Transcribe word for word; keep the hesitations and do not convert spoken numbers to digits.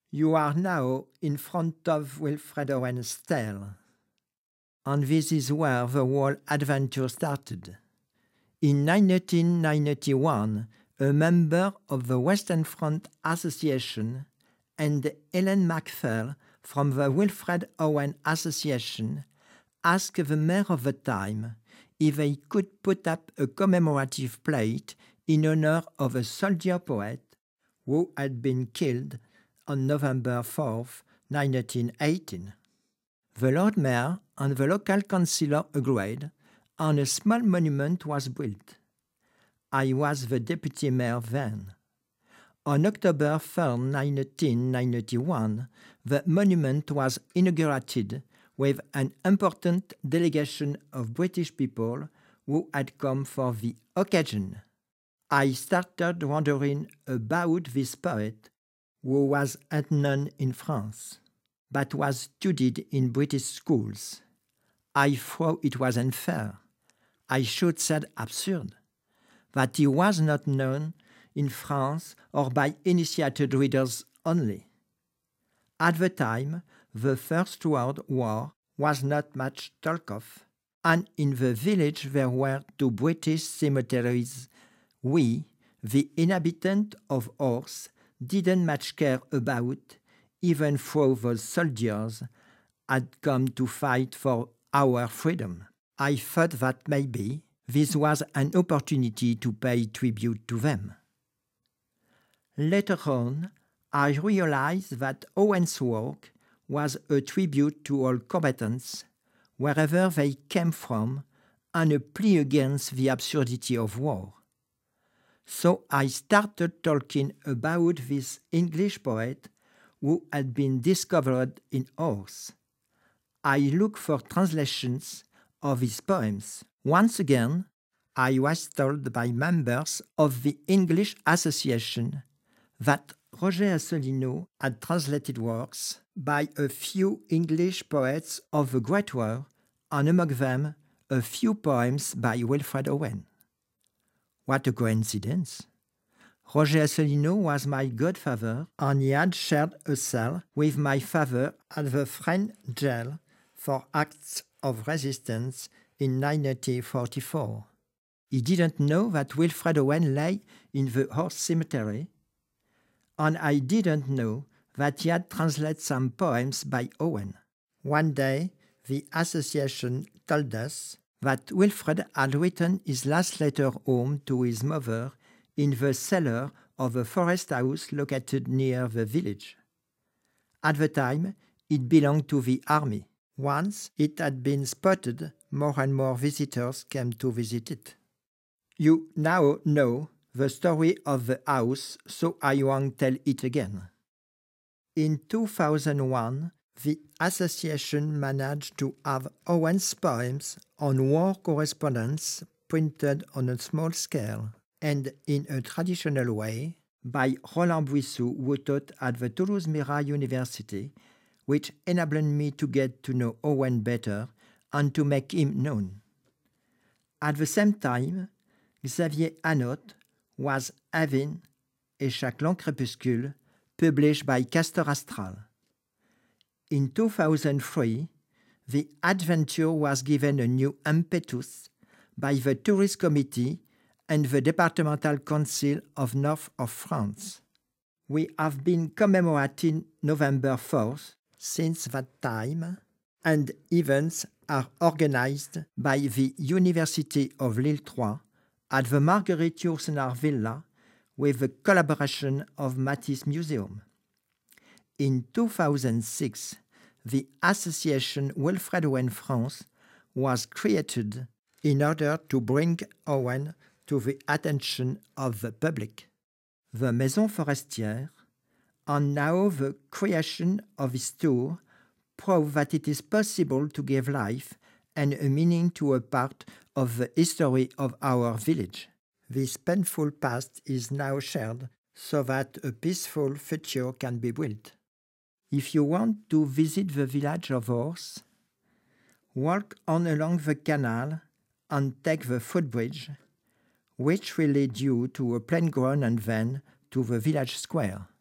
You are now in front of Wilfred Owen's tale, and this is where the whole adventure started. In nineteen ninety-one, a member of the Western Front Association and Ellen MacPhail from the Wilfred Owen Association asked the mayor of the time if they could put up a commemorative plate in honor of a soldier poet who had been killed on November fourth, nineteen eighteen. The Lord Mayor and the local councillor agreed, and a small monument was built. I was the deputy mayor then. On October third, nineteen ninety-one, the monument was inaugurated with an important delegation of British people who had come for the occasion. I started wondering about this poet, who was unknown in France, but was studied in British schools. I thought it was unfair, I should say absurd, that he was not known in France or by initiated readers only. At the time, the First World War was not much talk of, and in the village there were two British cemeteries we, the inhabitants of Horse, didn't much care about, even though those soldiers had come to fight for our freedom. I thought that maybe this was an opportunity to pay tribute to them. Later on, I realized that Owen's work was a tribute to all combatants, wherever they came from, and a plea against the absurdity of war. So I started talking about this English poet who had been discovered in Horse. I looked for translations of his poems. Once again, I was told by members of the English Association that Roger Asselineau had translated works by a few English poets of the Great War, and among them a few poems by Wilfred Owen. What a coincidence! Roger Asselineau was my godfather, and he had shared a cell with my father at the French jail for acts of resistance in nineteen forty-four. He didn't know that Wilfred Owen lay in the Horse Cemetery, and I didn't know that he had translated some poems by Owen. One day, the association told us that Wilfred had written his last letter home to his mother in the cellar of a forest house located near the village. At the time, it belonged to the army. Once it had been spotted, more and more visitors came to visit it. You now know the story of the house, so I won't tell it again. In two thousand one, the association managed to have Owen's poems on war correspondence printed on a small scale and in a traditional way by Roland Buissou, who taught at the Toulouse-Mirail University, which enabled me to get to know Owen better and to make him known. At the same time, Xavier Anot was having Et chaque long crépuscule, published by Castor Astral. In two thousand three, the adventure was given a new impetus by the Tourist Committee and the Departmental Council of North of France. We have been commemorating November fourth since that time, and events are organized by the University of Lille three at the Marguerite Yourcenar Villa with the collaboration of Matisse Museum. In two thousand six, the association Wilfred Owen France was created in order to bring Owen to the attention of the public. The Maison Forestière, and now the creation of his tour, prove that it is possible to give life and a meaning to a part of the history of our village. This painful past is now shared so that a peaceful future can be built. If you want to visit the village of Horse, walk on along the canal and take the footbridge, which will lead you to a plain ground and then to the village square.